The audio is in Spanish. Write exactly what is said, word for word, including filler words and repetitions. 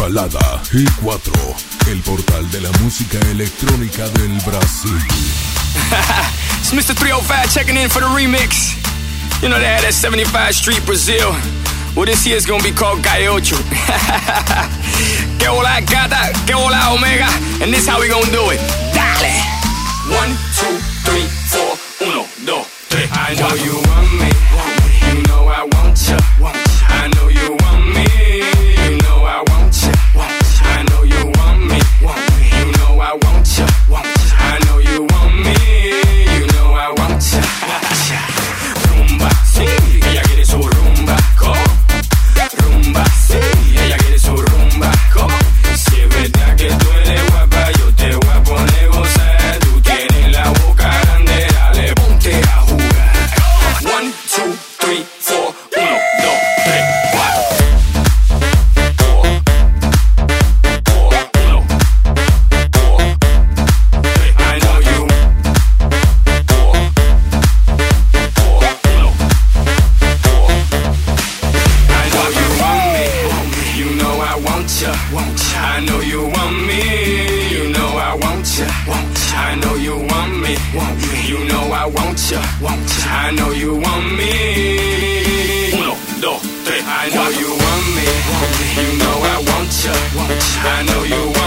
Balada G cuatro, el portal de la música electrónica del Brasil. It's Mister three oh five checking in for the remix. You know they had that seventy-five Street Brazil. Well, this year's gonna be called Calle Ocho. Que hola gata, que hola omega. And this how we gonna do it. Dale. One, two, three, four. Uno, dos, tres. I know you want me. You know I want ya. I know you want me. You know I want ya. I know you want me. You know I want ya. I know you want me. You know I want ya. Rumba, sí, ella quiere su rumba. Go. Rumba, sí, ella quiere su rumba. Go. Si es verdad que tú eres guapa, yo te voy a poner gozar. Tú tienes la boca grande, dale, ponte a jugar. One, two, three, four. Uno, dos, tres, cuatro. Four, four, uno, four, tres. I know you. Four, four, uno, four. I know you want me. You know I want ya. I know you want me. You know I want ya. I know you want me. You know I want ya. I know you want me. Uno, dos, tres. I know you want me. You know I want ya. I know you want